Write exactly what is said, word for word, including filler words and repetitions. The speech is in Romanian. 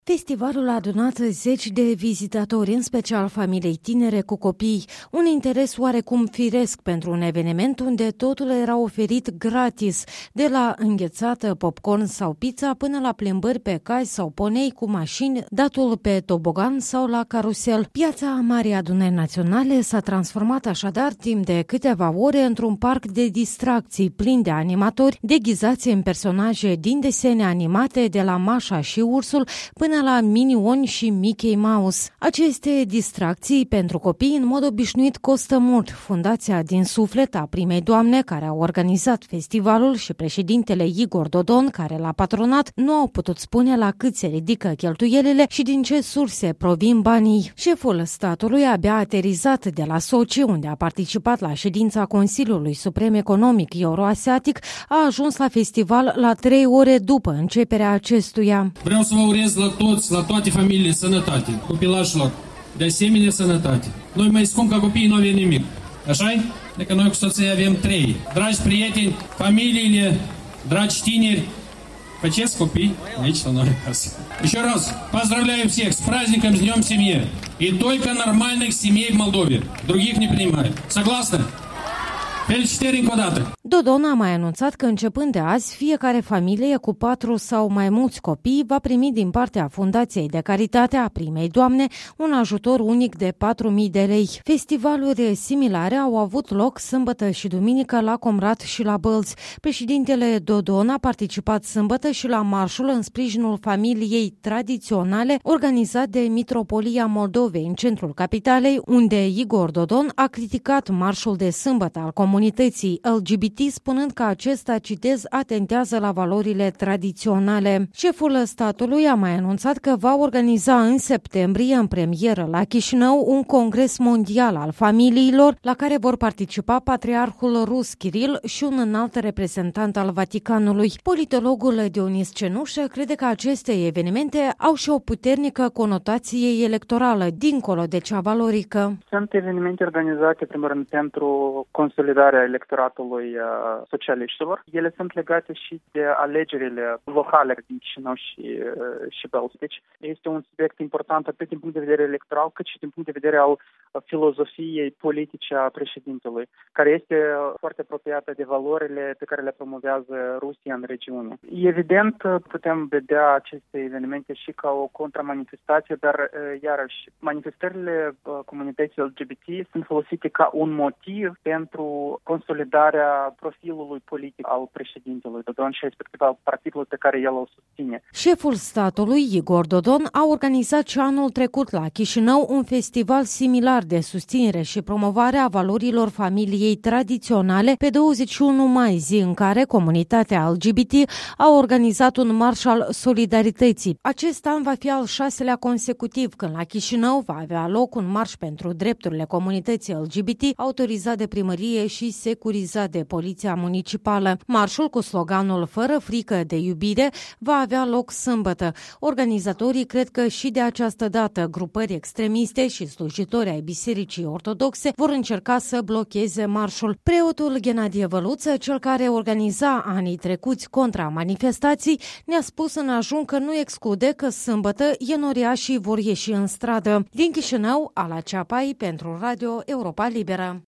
Festivalul a adunat zeci de vizitatori, în special familii tinere cu copii, un interes oarecum firesc pentru un eveniment unde totul era oferit gratis, de la înghețată, popcorn sau pizza până la plimbări pe cai sau ponei cu mașini, datul pe tobogan sau la carusel. Piața Marii Adunări Naționale s-a transformat așadar timp de câteva ore într-un parc de distracții plin de animatori deghizați în personaje din desene animate de la Mașa și Ursul până la Minioni și Mickey Mouse. Aceste distracții pentru copii în mod obișnuit costă mult. Fundația Din Suflet a primei doamne care a organizat festivalul și președintele Igor Dodon, care l-a patronat, nu au putut spune la cât se ridică cheltuielile și din ce surse provin banii. Șeful statului abia aterizat de la Sochi, unde a participat la ședința Consiliului Suprem Economic Euroasiatic, a ajuns la festival la trei ore după începerea acestuia. Vreau să vă urez la toți, la toate familiile, sănătate, copilașilor, de asemenea sănătate. Noi mai scump ca copiii nu avem nimic, așa-i? Adică noi cu soția avem trei. Dragi prieteni, familiile, dragi tineri, faceți copii aici la noi acasă. Еще раз поздравляю всех с праздником, с Днем Семьи. И только нормальных семей в Молдове. Других не принимают. Согласны? Felicitări încă o dată! Dodon a mai anunțat că începând de azi, fiecare familie cu patru sau mai mulți copii va primi din partea Fundației de Caritate a primei doamne un ajutor unic de patru mii de lei. Festivaluri similare au avut loc sâmbătă și duminică la Comrat și la Bălți. Președintele Dodon a participat sâmbătă și la marșul în sprijinul familiei tradiționale organizat de Mitropolia Moldovei în centrul capitalei, unde Igor Dodon a criticat marșul de sâmbătă al comunității L G B T, spunând că acesta, citez, atentează la valorile tradiționale. Șeful statului a mai anunțat că va organiza în septembrie, în premieră la Chișinău, un congres mondial al familiilor, la care vor participa patriarhul rus Kiril și un înalt reprezentant al Vaticanului. Politologul Dionis Cenușă crede că aceste evenimente au și o puternică conotație electorală, dincolo de cea valorică. Sunt evenimente organizate, primul rând, pentru consolidarea electoratului socialiștilor. Ele sunt legate și de alegerile locale din Chișinău și, și Bălți. Deci este un subiect important atât din punct de vedere electoral, cât și din punct de vedere al filozofiei politice a președintelui, care este foarte apropiată de valorile pe care le promovează Rusia în regiune. Evident, putem vedea aceste evenimente și ca o contramanifestație, dar iarăși manifestările comunității L G B T sunt folosite ca un motiv pentru consolidarea profilului politic al președintelui Dodon și respectiv al partidului pe care el îl susține. Șeful statului, Igor Dodon, a organizat și anul trecut la Chișinău un festival similar de susținere și promovare a valorilor familiei tradiționale pe douăzeci și unu mai, zi în care comunitatea L G B T a organizat un marș al solidarității. Acest an va fi al șaselea consecutiv, când la Chișinău va avea loc un marș pentru drepturile comunității L G B T, autorizat de primărie și securizat de Poliția Municipală. Marșul cu sloganul Fără frică de iubire va avea loc sâmbătă. Organizatorii cred că și de această dată grupări extremiste și slujitori ai Bisericii Ortodoxe vor încerca să blocheze marșul. Preotul Ghenadie Văluță, cel care organiza anii trecuți contra manifestații, ne-a spus în ajun că nu exclude că sâmbătă ienoriașii vor ieși în stradă. Din Chișinău, Ala Ceapai pentru Radio Europa Liberă.